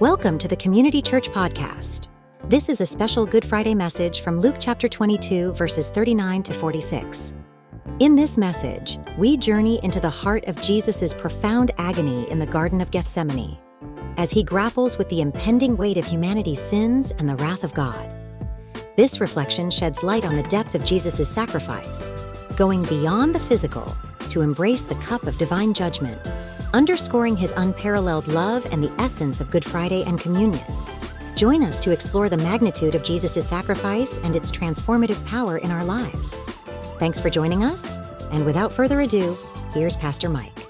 Welcome to the Community Church Podcast. This is a special Good Friday message from Luke chapter 22, verses 39 to 46. In this message, we journey into the heart of Jesus' profound agony in the Garden of Gethsemane, as he grapples with the impending weight of humanity's sins and the wrath of God. This reflection sheds light on the depth of Jesus' sacrifice, going beyond the physical to embrace the cup of divine judgment, underscoring his unparalleled love and the essence of Good Friday and communion. Join us to explore the magnitude of Jesus' sacrifice and its transformative power in our lives. Thanks for joining us, and without further ado, here's Pastor Mike.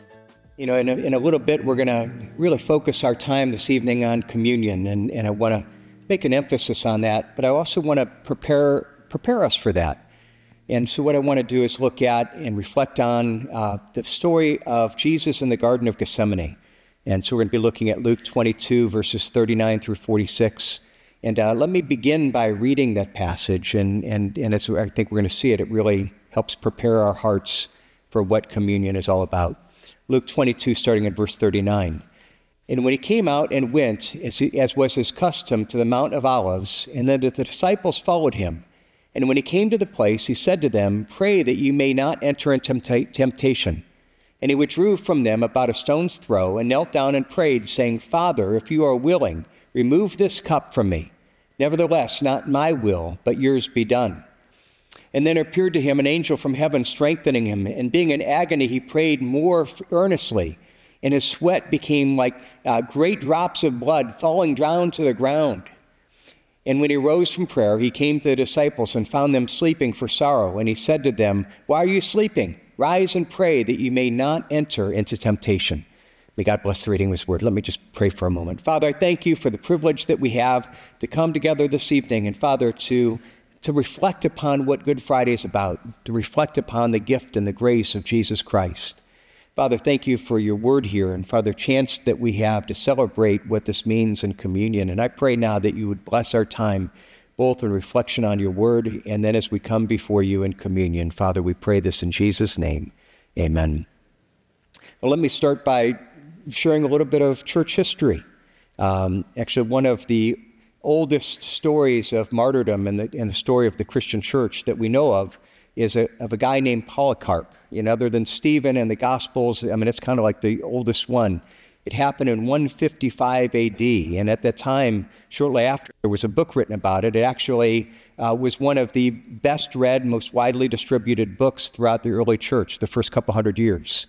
In a little bit, we're going to really focus our time this evening on communion, and I want to make an emphasis on that, but I also want to prepare us for that. And so what I want to do is look at and reflect on the story of Jesus in the Garden of Gethsemane. And so we're going to be looking at Luke 22, verses 39 through 46. And let me begin by reading that passage. And as I think we're going to see it, it really helps prepare our hearts for what communion is all about. Luke 22, starting at verse 39. And when he came out and went, as was his custom, to the Mount of Olives, and then the disciples followed him. And when he came to the place, he said to them, "Pray that you may not enter into temptation." And he withdrew from them about a stone's throw, and knelt down and prayed, saying, "Father, if you are willing, remove this cup from me. Nevertheless, not my will, but yours be done." And then appeared to him an angel from heaven, strengthening him. And being in agony, he prayed more earnestly, and his sweat became like great drops of blood falling down to the ground. And when he rose from prayer, he came to the disciples and found them sleeping for sorrow. And he said to them, "Why are you sleeping? Rise and pray that you may not enter into temptation." May God bless the reading of his word. Let me just pray for a moment. Father, I thank you for the privilege that we have to come together this evening. And Father, to reflect upon what Good Friday is about, to reflect upon the gift and the grace of Jesus Christ. Father, thank you for your word here, and Father, chance that we have to celebrate what this means in communion. And I pray now that you would bless our time, both in reflection on your word, and then as we come before you in communion. Father, we pray this in Jesus' name. Amen. Well, let me start by sharing a little bit of church history. Actually, one of the oldest stories of martyrdom in the story of the Christian church that we know of is of a guy named Polycarp. Other than Stephen and the Gospels, it's kind of like the oldest one. It happened in 155 AD, and at that time, shortly after, there was a book written about it. It actually was one of the best read, most widely distributed books throughout the early church, the first couple hundred years.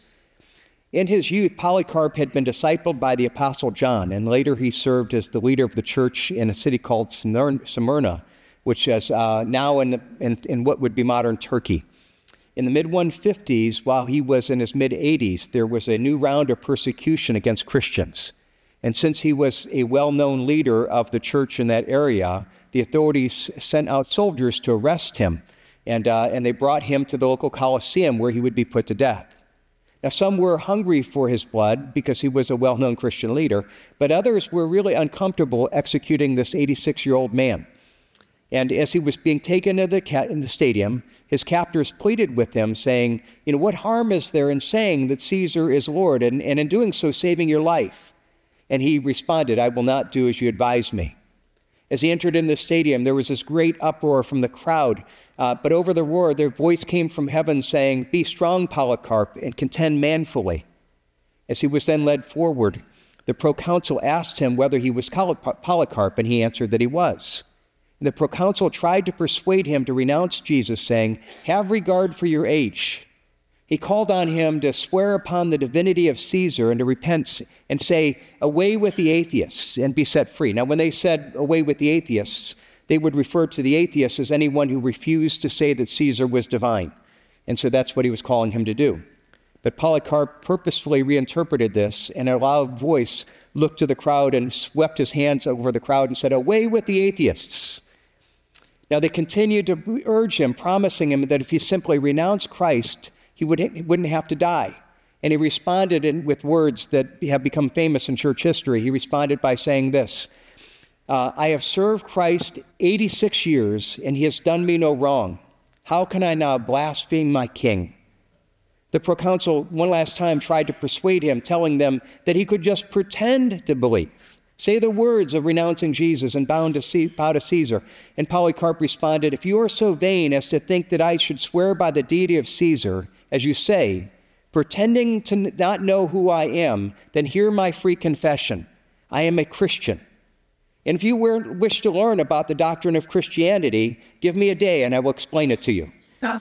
In his youth, Polycarp had been discipled by the Apostle John, and later he served as the leader of the church in a city called Smyrna, which is now in what would be modern Turkey. In the mid-150s, while he was in his mid-80s, there was a new round of persecution against Christians. And since he was a well-known leader of the church in that area, the authorities sent out soldiers to arrest him, and they brought him to the local Colosseum where he would be put to death. Now, some were hungry for his blood because he was a well-known Christian leader, but others were really uncomfortable executing this 86-year-old man. And as he was being taken to in the stadium, his captors pleaded with him, saying, "What harm is there in saying that Caesar is Lord, and in doing so saving your life?" And he responded, "I will not do as you advise me." As he entered in the stadium, there was this great uproar from the crowd, but over the roar, their voice came from heaven saying, "Be strong, Polycarp, and contend manfully." As he was then led forward, the proconsul asked him whether he was Polycarp, and he answered that he was. And the proconsul tried to persuade him to renounce Jesus, saying, "Have regard for your age." He called on him to swear upon the divinity of Caesar and to repent and say, "Away with the atheists," and be set free. Now, when they said "away with the atheists," they would refer to the atheists as anyone who refused to say that Caesar was divine. And so that's what he was calling him to do. But Polycarp purposefully reinterpreted this, and in a loud voice looked to the crowd and swept his hands over the crowd and said, "Away with the atheists." Now, they continued to urge him, promising him that if he simply renounced Christ, he wouldn't have to die. And he responded with words that have become famous in church history. He responded by saying this, "I have served Christ 86 years, and he has done me no wrong. How can I now blaspheme my king?" The proconsul one last time tried to persuade him, telling them that he could just pretend to believe, Say the words of renouncing Jesus and bow to Caesar. And Polycarp responded, if you are so vain as to think that I should swear by the deity of Caesar, as you say, pretending to not know who I am, then hear my free confession. I am a Christian. And if you wish to learn about the doctrine of Christianity, give me a day and I will explain it to you.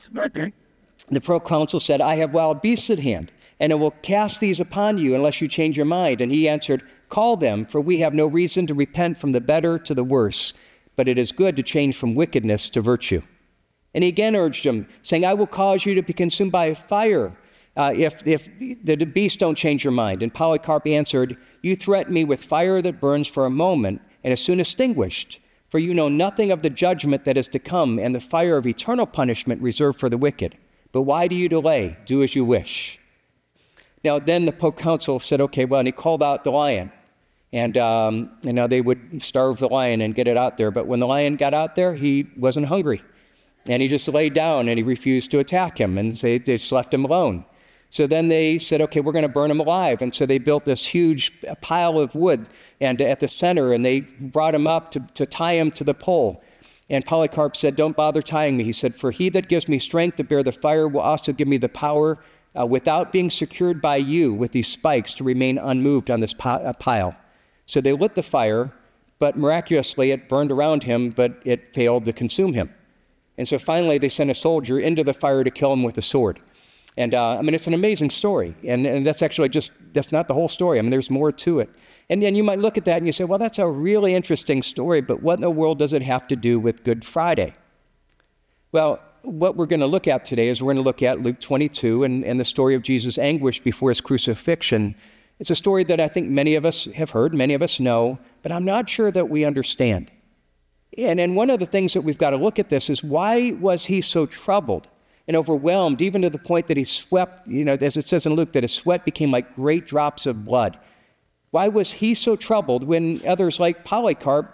The proconsul said, I have wild beasts at hand, and I will cast these upon you unless you change your mind. And he answered, call them, for we have no reason to repent from the better to the worse, but it is good to change from wickedness to virtue. And he again urged him, saying, I will cause you to be consumed by fire if the beasts don't change your mind. And Polycarp answered, you threaten me with fire that burns for a moment and is soon extinguished, for you know nothing of the judgment that is to come and the fire of eternal punishment reserved for the wicked. But why do you delay? Do as you wish. Now then the proconsul said, okay, well, and he called out the lion. And now they would starve the lion and get it out there. But when the lion got out there, he wasn't hungry. And he just laid down and he refused to attack him. And they just left him alone. So then they said, okay, we're going to burn him alive. And so they built this huge pile of wood and at the center, and they brought him up to tie him to the pole. And Polycarp said, don't bother tying me. He said, for he that gives me strength to bear the fire will also give me the power without being secured by you with these spikes to remain unmoved on this pile. So they lit the fire, but miraculously it burned around him, but it failed to consume him. And so finally they sent a soldier into the fire to kill him with a sword. And it's an amazing story. And that's actually that's not the whole story. There's more to it. And then you might look at that and you say, well, that's a really interesting story, but what in the world does it have to do with Good Friday? Well, what we're going to look at today is we're going to look at Luke 22 and the story of Jesus' anguish before his crucifixion. It's a story that I think many of us have heard, many of us know, but I'm not sure that we understand. And one of the things that we've got to look at this is, why was he so troubled and overwhelmed, even to the point that he sweat, as it says in Luke, that his sweat became like great drops of blood? Why was he so troubled when others like Polycarp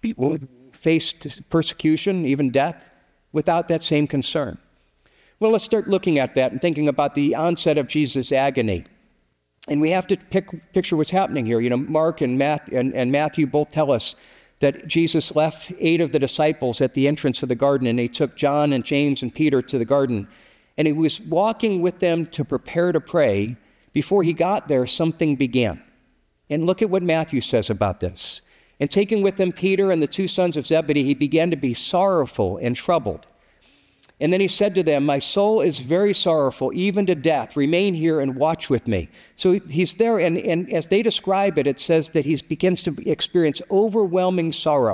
faced persecution, even death, without that same concern? Well, let's start looking at that and thinking about the onset of Jesus' agony. And we have to picture what's happening here. Mark and Matthew both tell us that Jesus left 8 of the disciples at the entrance of the garden, and he took John and James and Peter to the garden. And he was walking with them to prepare to pray. Before he got there, something began. And look at what Matthew says about this. And taking with him Peter and the 2 sons of Zebedee, he began to be sorrowful and troubled. And then he said to them, my soul is very sorrowful, even to death. Remain here and watch with me. So he's there, and as they describe it, it says that he begins to experience overwhelming sorrow.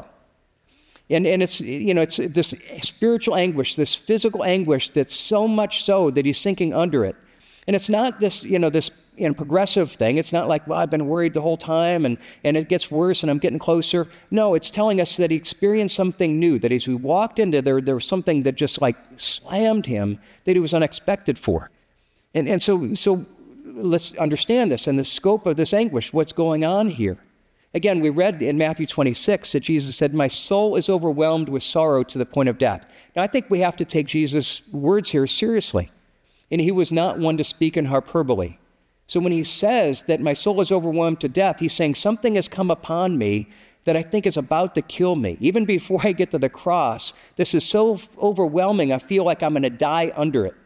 And it's this spiritual anguish, this physical anguish that's so much so that he's sinking under it. And it's not this progressive thing. It's not like, well, I've been worried the whole time and it gets worse and I'm getting closer. No, it's telling us that he experienced something new, that as he walked into there was something that just like slammed him that he was unexpected for. And so let's understand this and the scope of this anguish, what's going on here. Again, we read in Matthew 26 that Jesus said, my soul is overwhelmed with sorrow to the point of death. Now, I think we have to take Jesus' words here seriously. And he was not one to speak in hyperbole. So when he says that my soul is overwhelmed to death, he's saying something has come upon me that I think is about to kill me. Even before I get to the cross, this is so overwhelming, I feel like I'm going to die under it.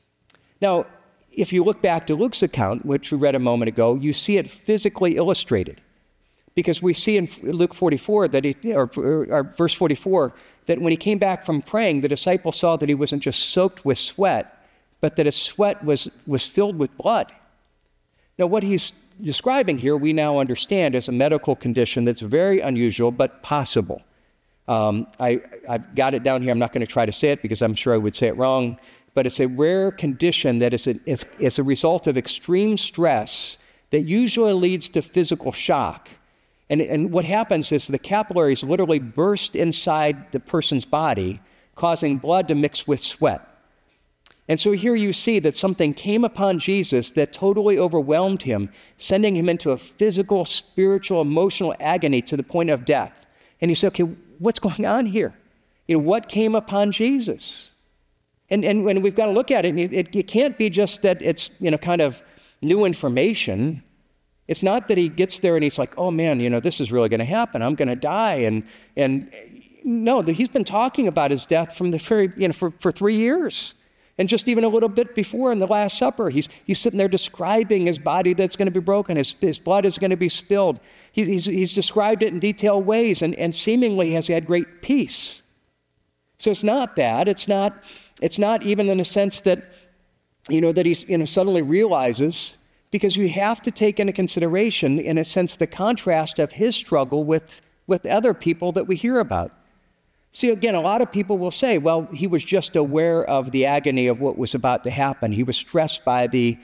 Now, if you look back to Luke's account, which we read a moment ago, you see it physically illustrated. Because we see in Luke 44, verse 44, that when he came back from praying, the disciples saw that he wasn't just soaked with sweat, but that his sweat was filled with blood. Now, what he's describing here, we now understand as a medical condition that's very unusual, but possible. I've got it down here. I'm not going to try to say it because I'm sure I would say it wrong, but it's a rare condition that is a result of extreme stress that usually leads to physical shock. And what happens is the capillaries literally burst inside the person's body, causing blood to mix with sweat. And so here you see that something came upon Jesus that totally overwhelmed him, sending him into a physical, spiritual, emotional agony to the point of death. And you say, okay, what's going on here? What came upon Jesus? And when we've got to look at it, it can't be just that it's, kind of new information. It's not that he gets there and he's like, oh man, this is really going to happen. I'm going to die. And no, he's been talking about his death from the very, for 3 years. And just even a little bit before in the Last Supper, he's sitting there describing his body that's going to be broken, his blood is going to be spilled. He's described it in detailed ways and seemingly has had great peace. So it's not that. It's not even in a sense that, that he suddenly realizes, because you have to take into consideration, in a sense, the contrast of his struggle with other people that we hear about. See, again, a lot of people will say, well, he was just aware of the agony of what was about to happen. He was stressed by the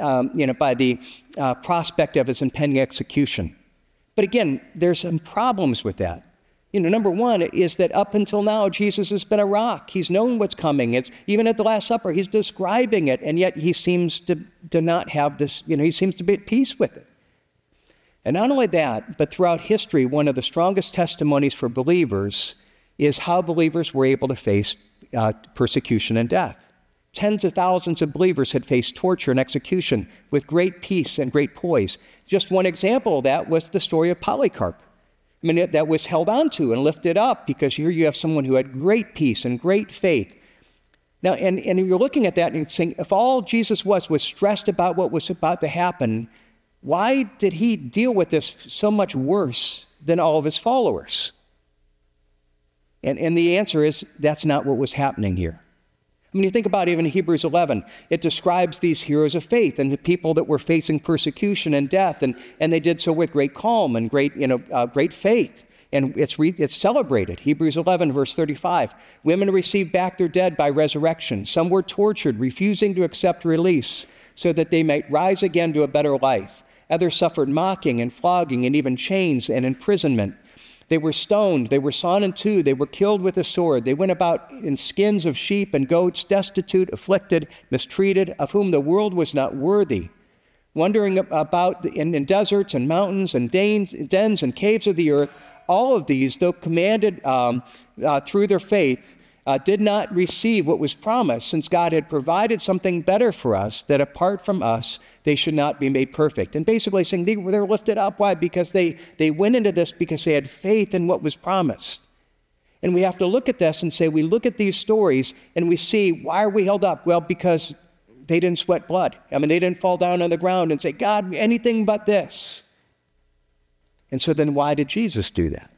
prospect of his impending execution. But again, there's some problems with that. Number one is that up until now, Jesus has been a rock. He's known what's coming. It's even at the Last Supper, he's describing it, and yet he seems to not have this, he seems to be at peace with it. And not only that, but throughout history, one of the strongest testimonies for believers is how believers were able to face persecution and death. Tens of thousands of believers had faced torture and execution with great peace and great poise. Just one example of that was the story of Polycarp. That was held onto and lifted up, because here you have someone who had great peace and great faith. Now, and you're looking at that and you're saying, if all Jesus was stressed about what was about to happen, why did he deal with this so much worse than all of his followers? And the answer is, that's not what was happening here. You think about even Hebrews 11, it describes these heroes of faith and the people that were facing persecution and death, and they did so with great calm and great faith. And it's celebrated. Hebrews 11, verse 35. Women received back their dead by resurrection. Some were tortured, refusing to accept release so that they might rise again to a better life. Others suffered mocking and flogging and even chains and imprisonment. They were stoned, they were sawn in two, they were killed with a sword. They went about in skins of sheep and goats, destitute, afflicted, mistreated, of whom the world was not worthy, wandering about in deserts and mountains and dens and caves of the earth. All of these, though commanded through their faith, did not receive what was promised, since God had provided something better for us, that apart from us, they should not be made perfect. And basically saying they're lifted up. Why? Because they went into this because they had faith in what was promised. And we have to look at this and say, we look at these stories and we see, why are we held up? Well, because they didn't sweat blood. They didn't fall down on the ground and say, God, anything but this. And so then why did Jesus do that?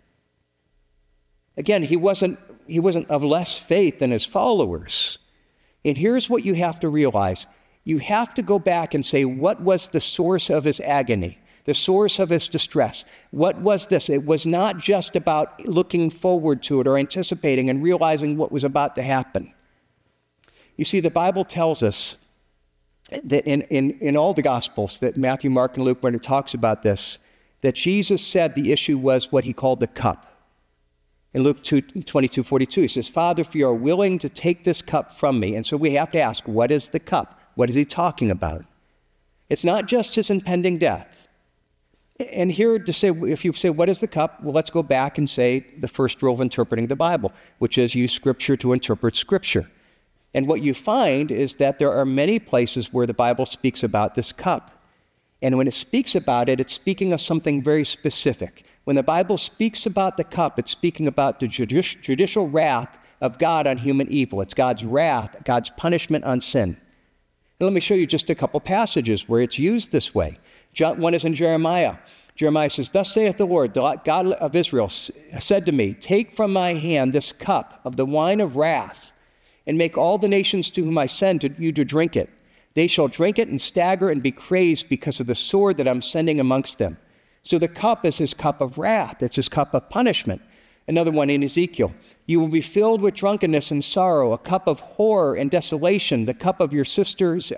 Again, he wasn't of less faith than his followers. And here's what you have to realize. You have to go back and say, what was the source of his agony, the source of his distress? What was this? It was not just about looking forward to it or anticipating and realizing what was about to happen. You see, the Bible tells us that in all the Gospels, that Matthew, Mark, and Luke, when it talks about this, that Jesus said the issue was what he called the cup. In Luke 22:42, he says, Father, if you are willing to take this cup from me. And so we have to ask, what is the cup? What is he talking about? It's not just his impending death. And here to say, if you say, what is the cup? Well, let's go back and say the first rule of interpreting the Bible, which is use Scripture to interpret Scripture. And what you find is that there are many places where the Bible speaks about this cup. And when it speaks about it, it's speaking of something very specific. When the Bible speaks about the cup, it's speaking about the judicial wrath of God on human evil. It's God's wrath, God's punishment on sin. And let me show you just a couple passages where it's used this way. One is in Jeremiah. Jeremiah says, Thus saith the Lord, the God of Israel, said to me, Take from my hand this cup of the wine of wrath, and make all the nations to whom I send you to drink it. They shall drink it and stagger and be crazed because of the sword that I'm sending amongst them. So the cup is his cup of wrath. It's his cup of punishment. Another one in Ezekiel. You will be filled with drunkenness and sorrow, a cup of horror and desolation, the cup of your sister's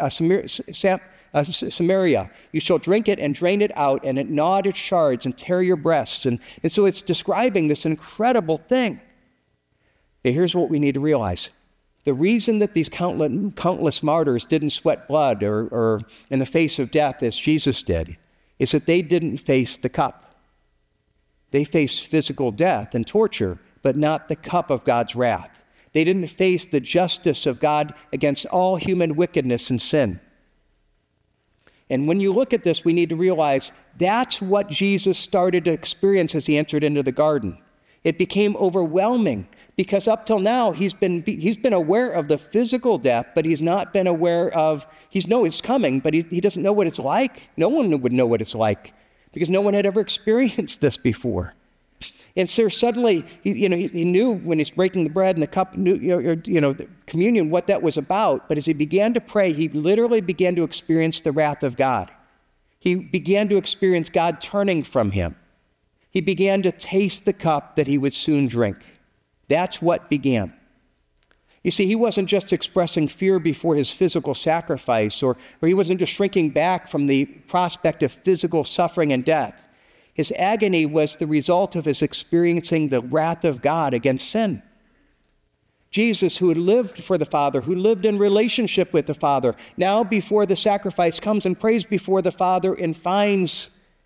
Samaria. You shall drink it and drain it out, and it gnawed its shards and tear your breasts. And so it's describing this incredible thing. Okay, here's what we need to realize. The reason that these countless martyrs didn't sweat blood or in the face of death as Jesus did is that they didn't face the cup. They faced physical death and torture, but not the cup of God's wrath. They didn't face the justice of God against all human wickedness and sin. And when you look at this, we need to realize that's what Jesus started to experience as he entered into the garden. It became overwhelming because up till now, he's been aware of the physical death, but he's not been aware of, he knows it's coming, but he doesn't know what it's like. No one would know what it's like because no one had ever experienced this before. And so suddenly, he knew when he's breaking the bread and the cup, the communion, what that was about. But as he began to pray, he literally began to experience the wrath of God. He began to experience God turning from him. He began to taste the cup that he would soon drink. That's what began. You see, he wasn't just expressing fear before his physical sacrifice, or he wasn't just shrinking back from the prospect of physical suffering and death. His agony was the result of his experiencing the wrath of God against sin. Jesus, who had lived for the Father, who lived in relationship with the Father, now before the sacrifice comes and prays before the Father and finds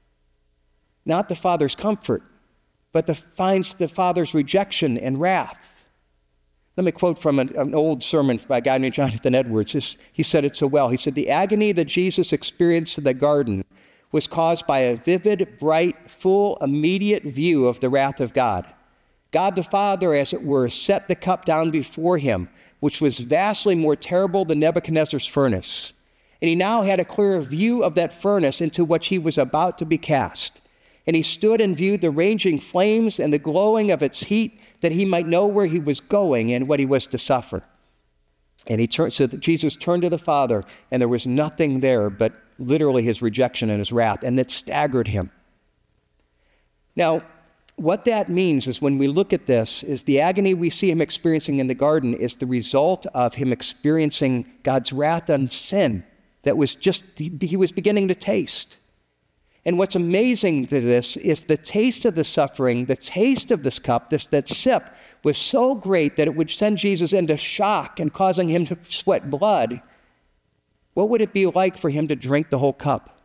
not the Father's comfort, but finds the Father's rejection and wrath. Let me quote from an old sermon by a guy named Jonathan Edwards. He said it so well. He said, "The agony that Jesus experienced in the garden was caused by a vivid, bright, full, immediate view of the wrath of God. God the Father, as it were, set the cup down before him, which was vastly more terrible than Nebuchadnezzar's furnace. And he now had a clearer view of that furnace into which he was about to be cast. And he stood and viewed the raging flames and the glowing of its heat, that he might know where he was going and what he was to suffer. And so Jesus turned to the Father, and there was nothing there but literally his rejection and his wrath, and that staggered him." Now, what that means is when we look at this, is the agony we see him experiencing in the garden is the result of him experiencing God's wrath on sin that was he was beginning to taste. And what's amazing to this, if the taste of the suffering, the taste of this cup, that sip, was so great that it would send Jesus into shock and causing him to sweat blood, what would it be like for him to drink the whole cup?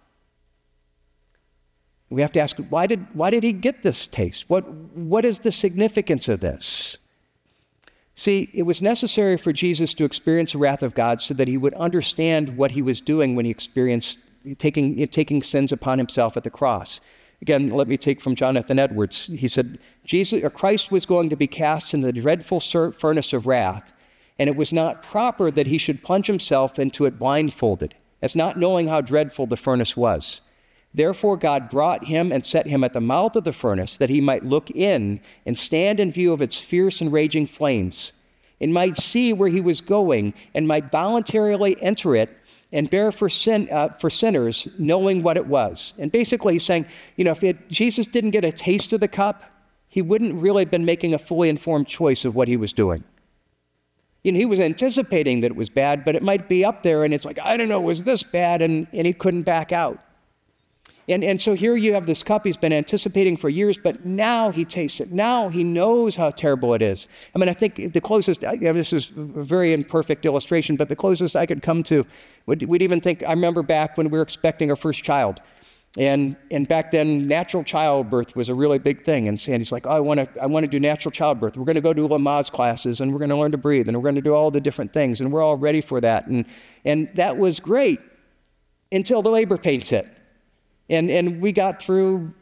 We have to ask, why did he get this taste? What is the significance of this? See, it was necessary for Jesus to experience the wrath of God so that he would understand what he was doing when he experienced taking sins upon himself at the cross. Again, let me take from Jonathan Edwards. He said, Christ was going to be cast in the dreadful furnace of wrath, and it was not proper that he should plunge himself into it blindfolded, as not knowing how dreadful the furnace was. Therefore God brought him and set him at the mouth of the furnace, that he might look in and stand in view of its fierce and raging flames, and might see where he was going, and might voluntarily enter it, and bear for sinners, knowing what it was. And basically he's saying, if Jesus didn't get a taste of the cup, he wouldn't really have been making a fully informed choice of what he was doing. He was anticipating that it was bad, but it might be up there, and it's like, I don't know, was this bad? And he couldn't back out. And so here you have this cup he's been anticipating for years, but now he tastes it. Now he knows how terrible it is. I mean, I think the closest, this is a very imperfect illustration, but the closest I could come to, we'd even think, I remember back when we were expecting our first child. And back then, natural childbirth was a really big thing. And Sandy's like, I want to do natural childbirth. We're going to go do Lamaze classes, and we're going to learn to breathe, and we're going to do all the different things, and we're all ready for that. And that was great until the labor pains hit. And we got through,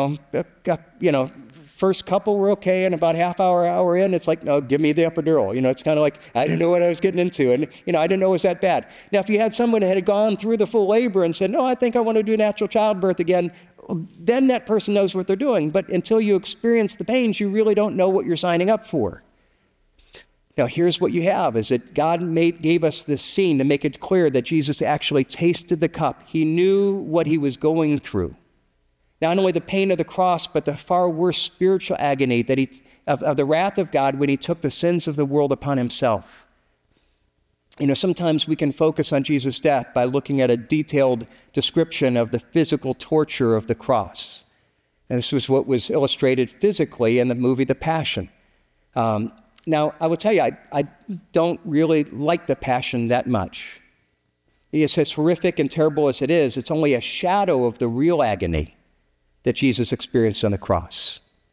first couple were okay, and about half hour in, it's like, no, give me the epidural. It's kind of like, I didn't know what I was getting into, and, I didn't know it was that bad. Now, if you had someone that had gone through the full labor and said, no, I think I want to do natural childbirth again, then that person knows what they're doing. But until you experience the pains, you really don't know what you're signing up for. Now, here's what you have, is that God gave us this scene to make it clear that Jesus actually tasted the cup. He knew what he was going through. Not only the pain of the cross, but the far worse spiritual agony of the wrath of God when he took the sins of the world upon himself. Sometimes we can focus on Jesus' death by looking at a detailed description of the physical torture of the cross. And this was what was illustrated physically in the movie The Passion. Now, I will tell you, I don't really like The Passion that much. It's as horrific and terrible as it is, it's only a shadow of the real agony that Jesus experienced on the cross.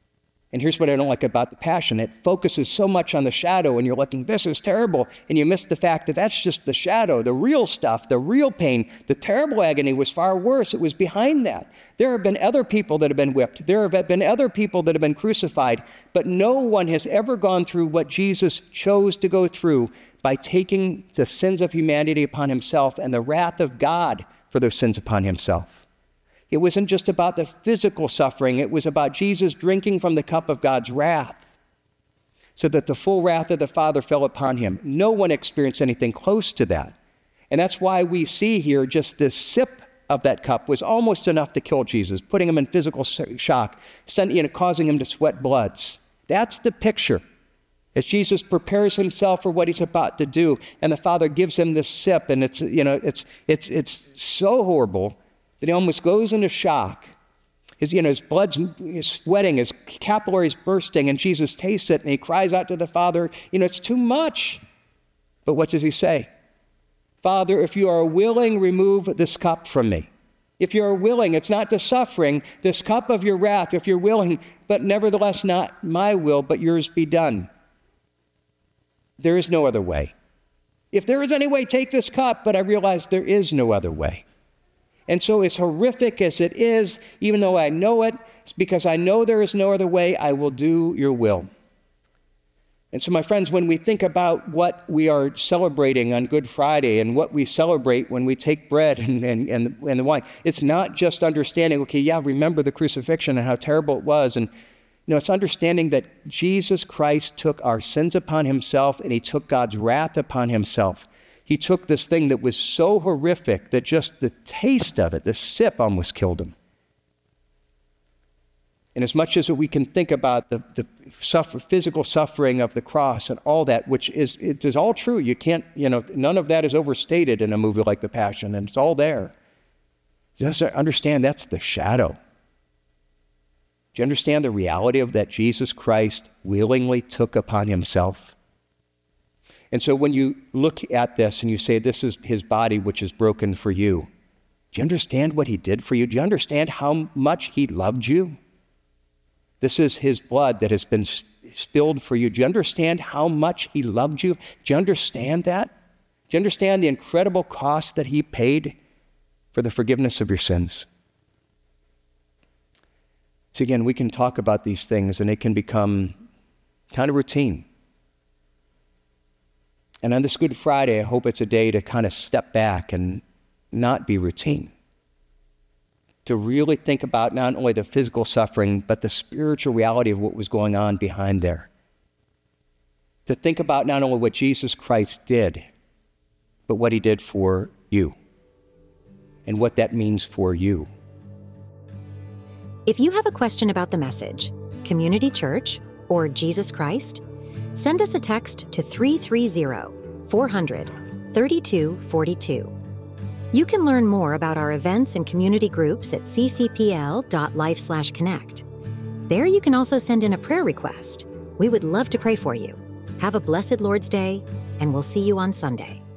And here's what I don't like about the Passion. It focuses so much on the shadow, and you're looking, this is terrible. And you miss the fact that that's just the shadow. The real stuff, the real pain, the terrible agony was far worse. It was behind that. There have been other people that have been whipped. There have been other people that have been crucified. But no one has ever gone through what Jesus chose to go through by taking the sins of humanity upon himself and the wrath of God for those sins upon himself. It wasn't just about the physical suffering. It was about Jesus drinking from the cup of God's wrath so that the full wrath of the Father fell upon him. No one experienced anything close to that. And that's why we see here just this sip of that cup was almost enough to kill Jesus, putting him in physical shock, causing him to sweat bloods. That's the picture. As Jesus prepares himself for what he's about to do, and the Father gives him this sip, and it's so horrible that he almost goes into shock. His blood's sweating, his capillaries bursting, and Jesus tastes it, and he cries out to the Father, it's too much. But what does he say? Father, if you are willing, remove this cup from me. If you are willing, it's not the suffering, this cup of your wrath, if you're willing, but nevertheless not my will, but yours be done. There is no other way. If there is any way, take this cup, but I realize there is no other way. And so as horrific as it is, even though I know it, it's because I know there is no other way, I will do your will. And so, my friends, when we think about what we are celebrating on Good Friday and what we celebrate when we take bread and the wine, it's not just understanding, remember the crucifixion and how terrible it was. And it's understanding that Jesus Christ took our sins upon himself and he took God's wrath upon himself. He took this thing that was so horrific that just the taste of it, the sip, almost killed him. And as much as we can think about the physical suffering of the cross and all that, which it is all true. You can't, none of that is overstated in a movie like The Passion, and it's all there. Just understand that's the shadow. Do you understand the reality of that Jesus Christ willingly took upon himself? And so when you look at this and you say, this is his body which is broken for you, do you understand what he did for you? Do you understand how much he loved you? This is his blood that has been spilled for you. Do you understand how much he loved you? Do you understand that? Do you understand the incredible cost that he paid for the forgiveness of your sins? So again, we can talk about these things and it can become kind of routine. And on this Good Friday, I hope it's a day to kind of step back and not be routine. To really think about not only the physical suffering, but the spiritual reality of what was going on behind there. To think about not only what Jesus Christ did, but what he did for you and what that means for you. If you have a question about the message, Community Church, or Jesus Christ, send us a text to 330-400-3242. You can learn more about our events and community groups at ccpl.life/connect. There you can also send in a prayer request. We would love to pray for you. Have a blessed Lord's Day, and we'll see you on Sunday.